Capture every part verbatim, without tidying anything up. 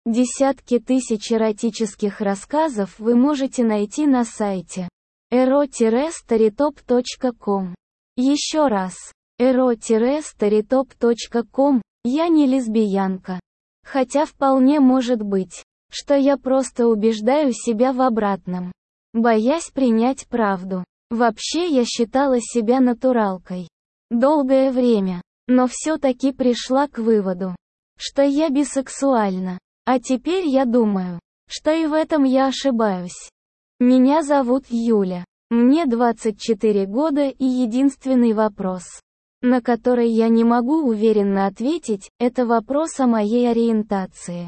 Десятки тысяч эротических рассказов вы можете найти на сайте эро старитоп точка ком. Еще раз, эро старитоп точка ком. Я не лесбиянка. Хотя вполне может быть, что я просто убеждаю себя в обратном, боясь принять правду. Вообще я считала себя натуралкой долгое время, но все-таки пришла к выводу, что я бисексуальна. А теперь я думаю, что и в этом я ошибаюсь. Меня зовут Юля. Мне двадцать четыре года, и единственный вопрос, на который я не могу уверенно ответить, это вопрос о моей ориентации.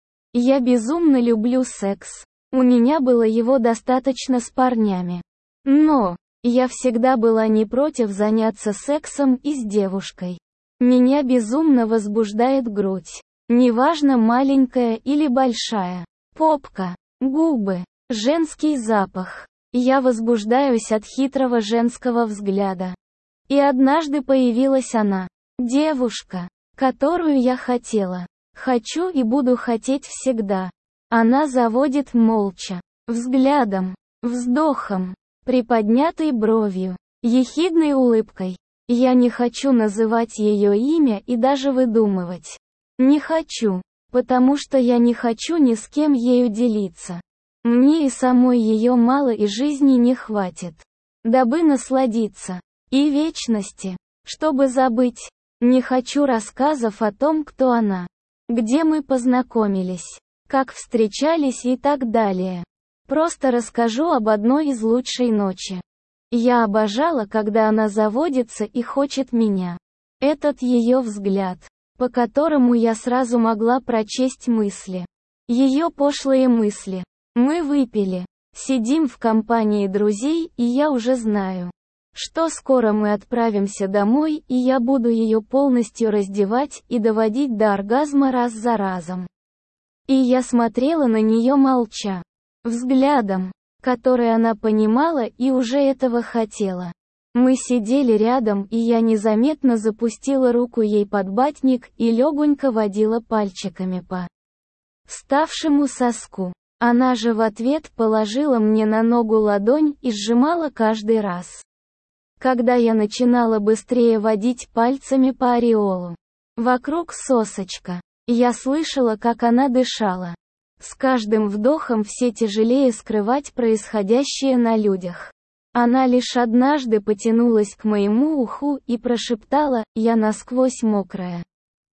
Я безумно люблю секс. У меня было его достаточно с парнями. Но я всегда была не против заняться сексом и с девушкой. Меня безумно возбуждает грудь. Неважно, маленькая или большая. Попка, губы, женский запах. Я возбуждаюсь от хитрого женского взгляда. И однажды появилась она. Девушка, которую я хотела. Хочу и буду хотеть всегда. Она заводит молча, взглядом, вздохом, приподнятой бровью, ехидной улыбкой. Я не хочу называть ее имя и даже выдумывать. Не хочу, потому что я не хочу ни с кем ею делиться. Мне и самой ее мало и жизни не хватит, дабы насладиться. И вечности, чтобы забыть. Не хочу рассказов о том, кто она, где мы познакомились, как встречались и так далее. Просто расскажу об одной из лучшей ночи. Я обожала, когда она заводится и хочет меня. Этот ее взгляд, по которому я сразу могла прочесть мысли. Ее пошлые мысли. Мы выпили, сидим в компании друзей, и я уже знаю, что скоро мы отправимся домой, и я буду ее полностью раздевать и доводить до оргазма раз за разом. И я смотрела на нее молча, взглядом, который она понимала и уже этого хотела. Мы сидели рядом, и я незаметно запустила руку ей под батник и легонько водила пальчиками по ставшему соску. Она же в ответ положила мне на ногу ладонь и сжимала каждый раз, когда я начинала быстрее водить пальцами по ореолу. Вокруг сосочка. Я слышала, как она дышала. С каждым вдохом все тяжелее скрывать происходящее на людях. Она лишь однажды потянулась к моему уху и прошептала: «Я насквозь мокрая».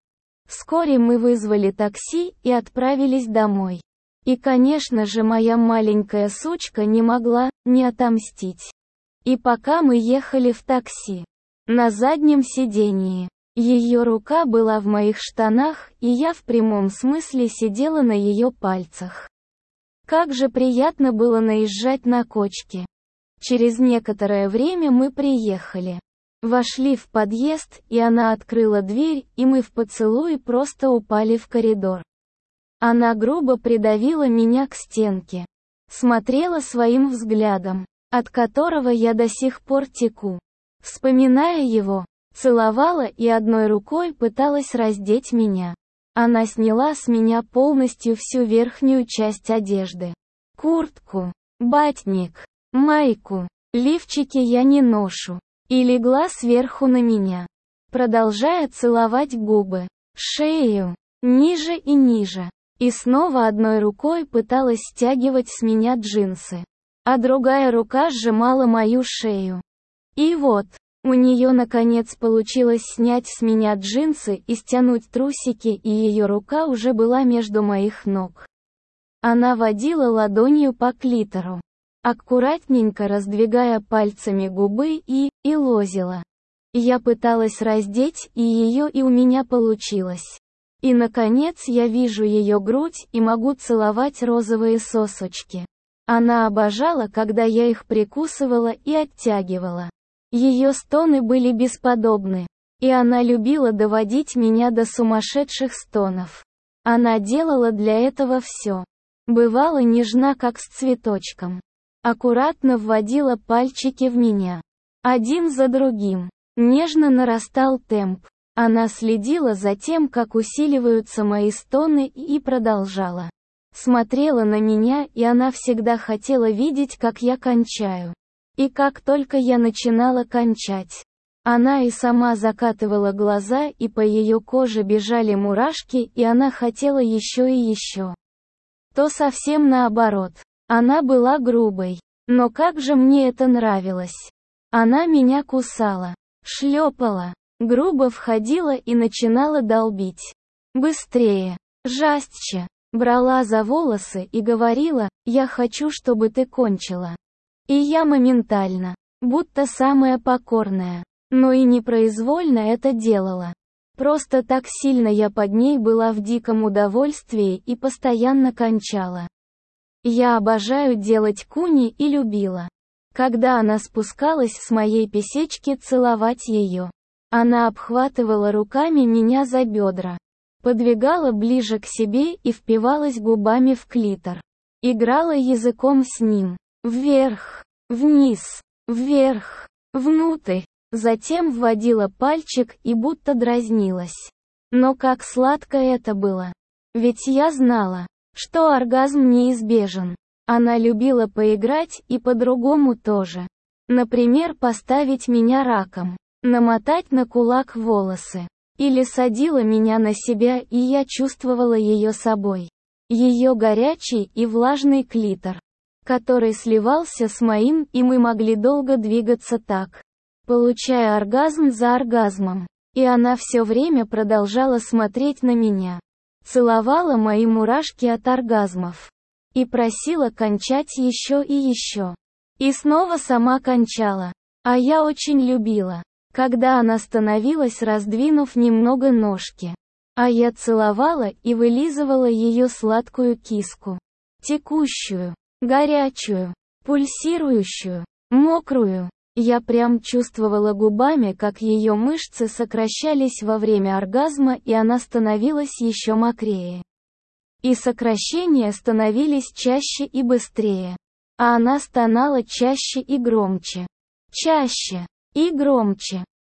Вскоре мы вызвали такси и отправились домой. И, конечно же, моя маленькая сучка не могла не отомстить. И пока мы ехали в такси, на заднем сидении, ее рука была в моих штанах, и я в прямом смысле сидела на ее пальцах. Как же приятно было наезжать на кочки. Через некоторое время мы приехали. Вошли в подъезд, и она открыла дверь, и мы в поцелуи просто упали в коридор. Она грубо придавила меня к стенке. Смотрела своим взглядом, от которого я до сих пор теку. Вспоминая его, целовала и одной рукой пыталась раздеть меня. Она сняла с меня полностью всю верхнюю часть одежды. Куртку, батник, майку, лифчики я не ношу. И легла сверху на меня, продолжая целовать губы, шею, ниже и ниже. И снова одной рукой пыталась стягивать с меня джинсы, а другая рука сжимала мою шею. И вот, у нее наконец получилось снять с меня джинсы и стянуть трусики, и ее рука уже была между моих ног. Она водила ладонью по клитору, аккуратненько раздвигая пальцами губы и, и лозила. Я пыталась раздеть и ее, и у меня получилось. И наконец я вижу ее грудь и могу целовать розовые сосочки. Она обожала, когда я их прикусывала и оттягивала. Ее стоны были бесподобны. И она любила доводить меня до сумасшедших стонов. Она делала для этого все. Бывала нежна, как с цветочком. Аккуратно вводила пальчики в меня. Один за другим. Нежно нарастал темп. Она следила за тем, как усиливаются мои стоны, и продолжала. Смотрела на меня, и она всегда хотела видеть, как я кончаю. И как только я начинала кончать, она и сама закатывала глаза, и по ее коже бежали мурашки, и она хотела еще и еще. То совсем наоборот. Она была грубой. Но как же мне это нравилось. Она меня кусала, шлепала, грубо входила и начинала долбить. Быстрее, жестче. Брала за волосы и говорила: «Я хочу, чтобы ты кончила». И я моментально, будто самая покорная, но и непроизвольно это делала. Просто так сильно я под ней была в диком удовольствии и постоянно кончала. Я обожаю делать куни и любила, когда она спускалась с моей писечки, целовать ее. Она обхватывала руками меня за бедра, подвигала ближе к себе и впивалась губами в клитор. Играла языком с ним. Вверх, вниз, вверх, внутрь. Затем вводила пальчик и будто дразнилась. Но как сладко это было. Ведь я знала, что оргазм неизбежен. Она любила поиграть и по-другому тоже. Например, поставить меня раком, намотать на кулак волосы. Или садила меня на себя, и я чувствовала ее собой. Ее горячий и влажный клитор, который сливался с моим, и мы могли долго двигаться так, получая оргазм за оргазмом. И она все время продолжала смотреть на меня, целовала мои мурашки от оргазмов и просила кончать еще и еще. И снова сама кончала. А я очень любила, когда она становилась, раздвинув немного ножки. А я целовала и вылизывала ее сладкую киску. Текущую, горячую, пульсирующую, мокрую. Я прям чувствовала губами, как ее мышцы сокращались во время оргазма, и она становилась еще мокрее. И сокращения становились чаще и быстрее. А она стонала чаще и громче. Чаще и громче.